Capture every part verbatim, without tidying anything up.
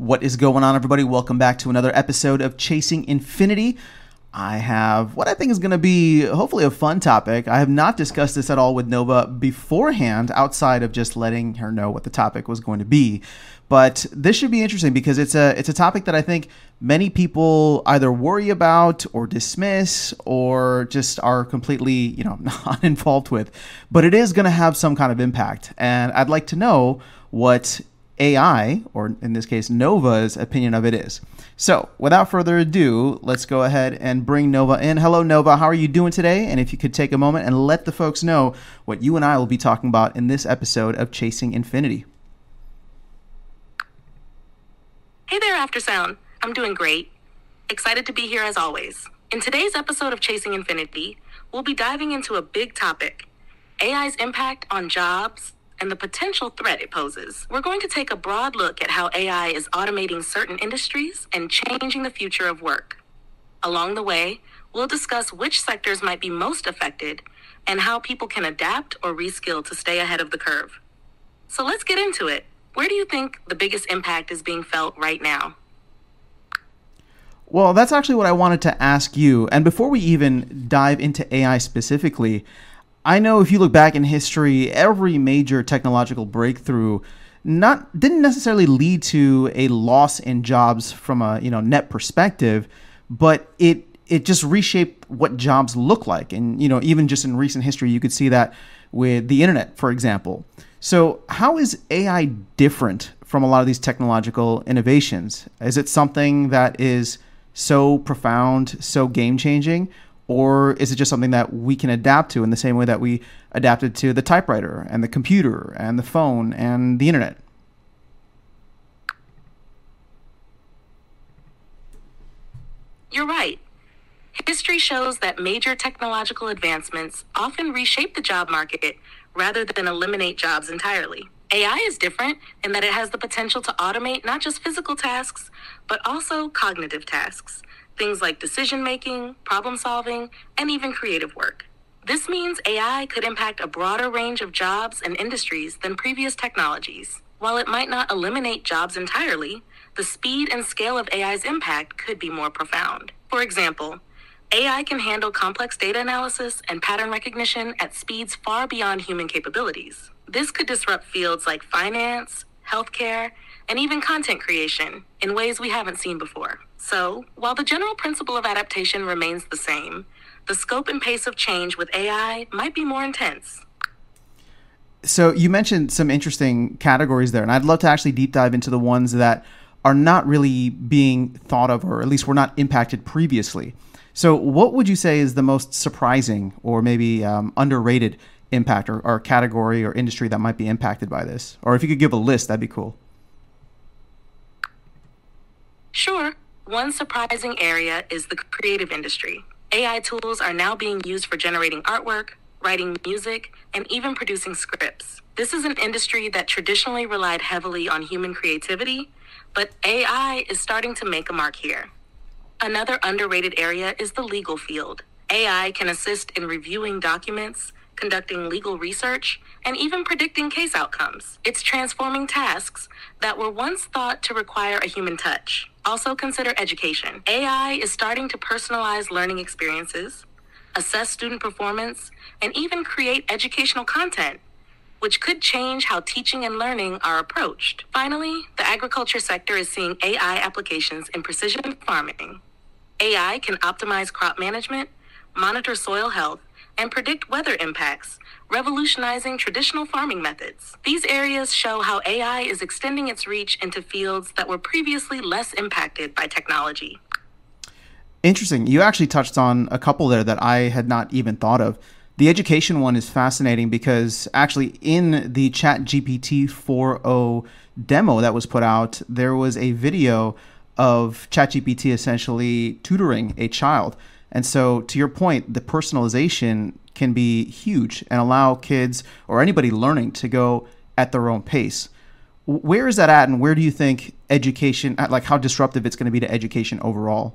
What is going on, everybody? Welcome back to another episode of Chasing Infinity. I have what I think is going to be hopefully a fun topic. I have not discussed this at all with Nova beforehand, outside of just letting her know what the topic was going to be. But this should be interesting because it's a it's a topic that I think many people either worry about or dismiss or just are completely, you know, not involved with. But it is going to have some kind of impact, and I'd like to know what A I, or in this case Nova's, opinion of it is. So without further ado, let's go ahead and bring Nova in. Hello, Nova. How are you doing today? And if you could take a moment and let the folks know what you and I will be talking about in this episode of Chasing Infinity. Hey there, Aftersound. I'm doing great. Excited to be here as always. In today's episode of Chasing Infinity, we'll be diving into a big topic: A I's impact on jobs and the potential threat it poses. We're going to take a broad look at how A I is automating certain industries and changing the future of work. Along the way, we'll discuss which sectors might be most affected and how people can adapt or reskill to stay ahead of the curve. So let's get into it. Where do you think the biggest impact is being felt right now? Well, that's actually what I wanted to ask you. And before we even dive into A I specifically, I know if you look back in history, every major technological breakthrough not didn't necessarily lead to a loss in jobs from a, you know, net perspective, but it it just reshaped what jobs look like. And, you know, even just in recent history, you could see that with the internet, for example. So how is A I different from a lot of these technological innovations? Is it something that is so profound, so game-changing? Or is it just something that we can adapt to in the same way that we adapted to the typewriter and the computer and the phone and the internet? You're right. History shows that major technological advancements often reshape the job market rather than eliminate jobs entirely. A I is different in that it has the potential to automate not just physical tasks, but also cognitive tasks. Things like decision-making, problem-solving, and even creative work. This means A I could impact a broader range of jobs and industries than previous technologies. While it might not eliminate jobs entirely, the speed and scale of A I's impact could be more profound. For example, A I can handle complex data analysis and pattern recognition at speeds far beyond human capabilities. This could disrupt fields like finance, healthcare, and even content creation in ways we haven't seen before. So, while the general principle of adaptation remains the same, the scope and pace of change with A I might be more intense. So you mentioned some interesting categories there, and I'd love to actually deep dive into the ones that are not really being thought of, or at least were not impacted previously. So what would you say is the most surprising or maybe um, underrated impact or, or category or industry that might be impacted by this? Or if you could give a list, that'd be cool. Sure. One surprising area is the creative industry. A I tools are now being used for generating artwork, writing music, and even producing scripts. This is an industry that traditionally relied heavily on human creativity, but A I is starting to make a mark here. Another underrated area is the legal field. A I can assist in reviewing documents, conducting legal research, and even predicting case outcomes. It's transforming tasks that were once thought to require a human touch. Also consider education. A I is starting to personalize learning experiences, assess student performance, and even create educational content, which could change how teaching and learning are approached. Finally, the agriculture sector is seeing A I applications in precision farming. A I can optimize crop management, monitor soil health, and predict weather impacts, revolutionizing traditional farming methods. These areas show how A I is extending its reach into fields that were previously less impacted by technology. Interesting. You actually touched on a couple there that I had not even thought of. The education one is fascinating because actually in the ChatGPT four point oh demo that was put out, there was a video of ChatGPT essentially tutoring a child. And so to your point, the personalization can be huge and allow kids or anybody learning to go at their own pace. Where is that at, and where do you think education, like how disruptive it's going to be to education overall?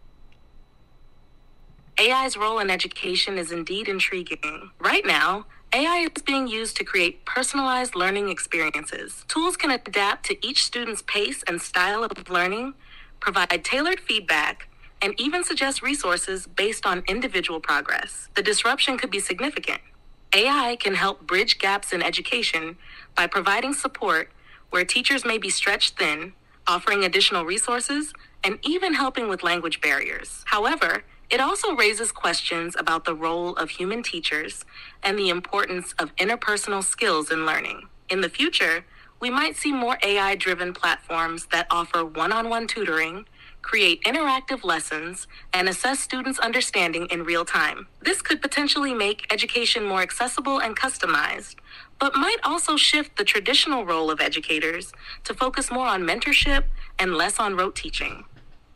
A I's role in education is indeed intriguing. Right now, A I is being used to create personalized learning experiences. Tools can adapt to each student's pace and style of learning, provide tailored feedback, and even suggest resources based on individual progress. The disruption could be significant. A I can help bridge gaps in education by providing support where teachers may be stretched thin, offering additional resources, and even helping with language barriers. However, it also raises questions about the role of human teachers and the importance of interpersonal skills in learning. In the future, we might see more A I-driven platforms that offer one-on-one tutoring, create interactive lessons, and assess students' understanding in real time. This could potentially make education more accessible and customized, but might also shift the traditional role of educators to focus more on mentorship and less on rote teaching.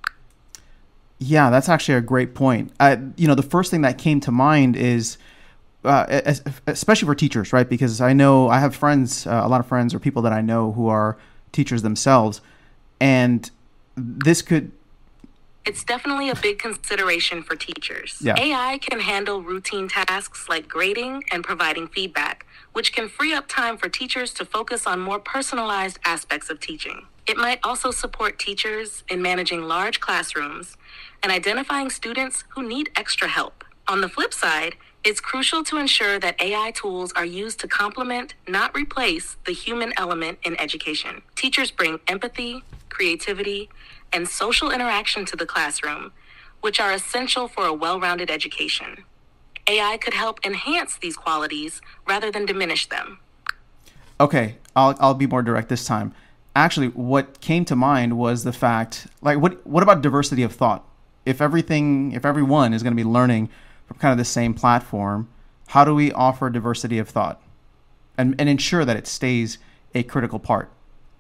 Yeah, that's actually a great point. Uh, you know, the first thing that came to mind is, uh, especially for teachers, right? Because I know I have friends, uh, a lot of friends or people that I know who are teachers themselves, and this could... It's definitely a big consideration for teachers. Yeah. A I can handle routine tasks like grading and providing feedback, which can free up time for teachers to focus on more personalized aspects of teaching. It might also support teachers in managing large classrooms and identifying students who need extra help. On the flip side, it's crucial to ensure that A I tools are used to complement, not replace, the human element in education. Teachers bring empathy, creativity, and social interaction to the classroom, which are essential for a well-rounded education. A I could help enhance these qualities rather than diminish them. Okay, I'll I'll be more direct this time. Actually, what came to mind was the fact, like, what what about diversity of thought? If everything, if everyone is going to be learning from kind of the same platform, how do we offer diversity of thought and, and ensure that it stays a critical part?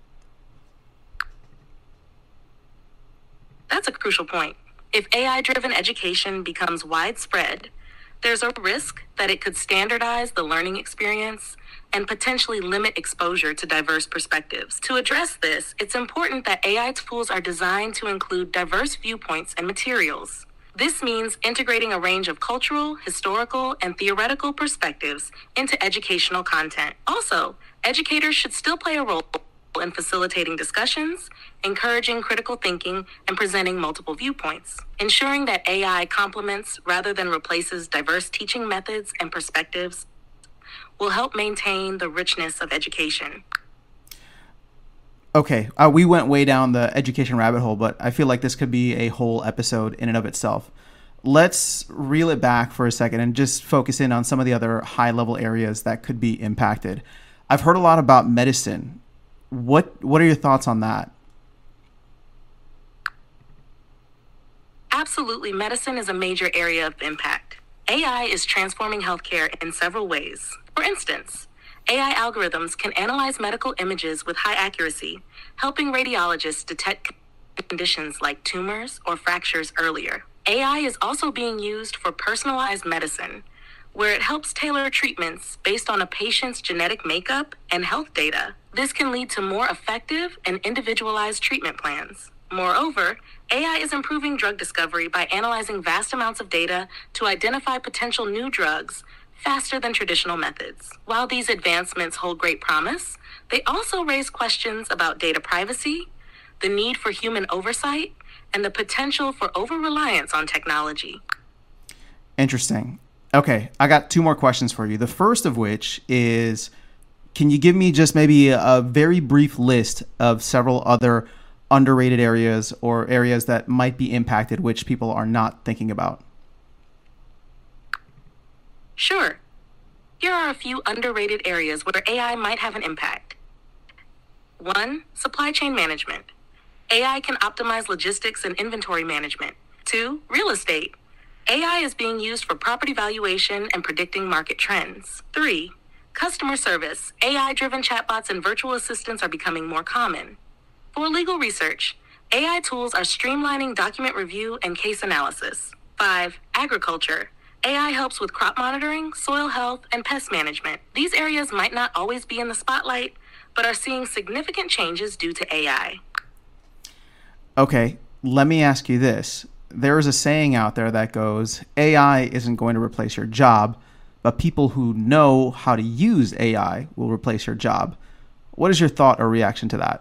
That's a crucial point. If A I-driven education becomes widespread, there's a risk that it could standardize the learning experience and potentially limit exposure to diverse perspectives. To address this, it's important that A I tools are designed to include diverse viewpoints and materials. This means integrating a range of cultural, historical, and theoretical perspectives into educational content. Also, educators should still play a role in facilitating discussions, encouraging critical thinking, and presenting multiple viewpoints. Ensuring that A I complements rather than replaces diverse teaching methods and perspectives will help maintain the richness of education. Okay, uh, we went way down the education rabbit hole, but I feel like this could be a whole episode in and of itself. Let's reel it back for a second and just focus in on some of the other high-level areas that could be impacted. I've heard a lot about medicine. What what are your thoughts on that? Absolutely, medicine is a major area of impact. A I is transforming healthcare in several ways. For instance, A I algorithms can analyze medical images with high accuracy, helping radiologists detect conditions like tumors or fractures earlier. A I is also being used for personalized medicine, where it helps tailor treatments based on a patient's genetic makeup and health data. This can lead to more effective and individualized treatment plans. Moreover, A I is improving drug discovery by analyzing vast amounts of data to identify potential new drugs faster than traditional methods. While these advancements hold great promise, they also raise questions about data privacy, the need for human oversight, and the potential for over-reliance on technology. Interesting. Okay, I got two more questions for you. The first of which is, can you give me just maybe a, a very brief list of several other underrated areas or areas that might be impacted, which people are not thinking about? Sure. Here are a few underrated areas where A I might have an impact. One, supply chain management. A I can optimize logistics and inventory management. Two, real estate. A I is being used for property valuation and predicting market trends. Three, customer service. A I-driven chatbots and virtual assistants are becoming more common. For legal research, A I tools are streamlining document review and case analysis. Five, agriculture. A I helps with crop monitoring, soil health, and pest management. These areas might not always be in the spotlight, but are seeing significant changes due to A I. Okay, let me ask you this. There is a saying out there that goes, A I isn't going to replace your job, but people who know how to use A I will replace your job. What is your thought or reaction to that?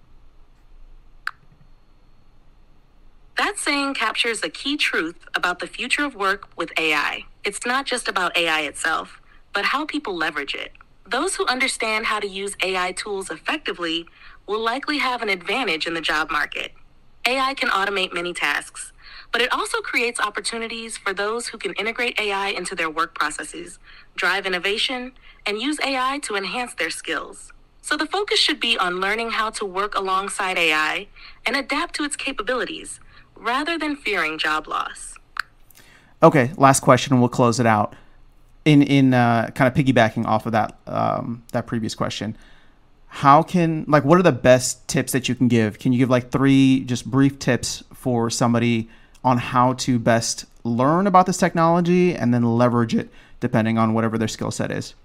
That saying captures a key truth about the future of work with A I. It's not just about A I itself, but how people leverage it. Those who understand how to use A I tools effectively will likely have an advantage in the job market. A I can automate many tasks, but it also creates opportunities for those who can integrate A I into their work processes, drive innovation, and use A I to enhance their skills. So the focus should be on learning how to work alongside A I and adapt to its capabilities, rather than fearing job loss. Okay, last question, and we'll close it out. In in uh, kind of piggybacking off of that um, that previous question, how can like what are the best tips that you can give? Can you give like three just brief tips for somebody on how to best learn about this technology and then leverage it depending on whatever their skill set is?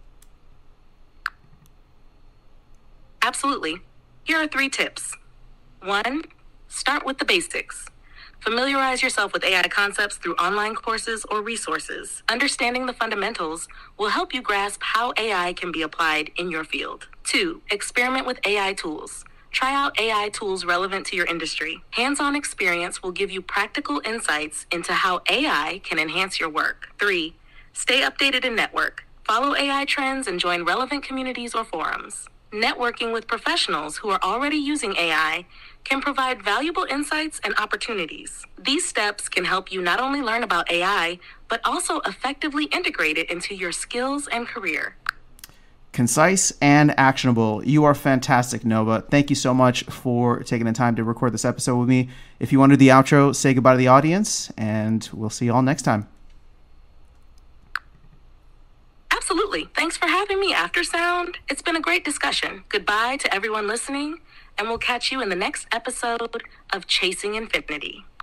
Absolutely. Here are three tips. One, start with the basics. Familiarize yourself with A I concepts through online courses or resources. Understanding the fundamentals will help you grasp how A I can be applied in your field. Two, experiment with A I tools. Try out A I tools relevant to your industry. Hands-on experience will give you practical insights into how A I can enhance your work. Three, stay updated and network. Follow A I trends and join relevant communities or forums. Networking with professionals who are already using A I can provide valuable insights and opportunities. These steps can help you not only learn about A I, but also effectively integrate it into your skills and career. Concise and actionable. You are fantastic, Nova. Thank you so much for taking the time to record this episode with me. If you want to do the outro, say goodbye to the audience, and we'll see you all next time. Absolutely. Thanks for having me, Aftersound. It's been a great discussion. Goodbye to everyone listening, and we'll catch you in the next episode of Chasing Infinity.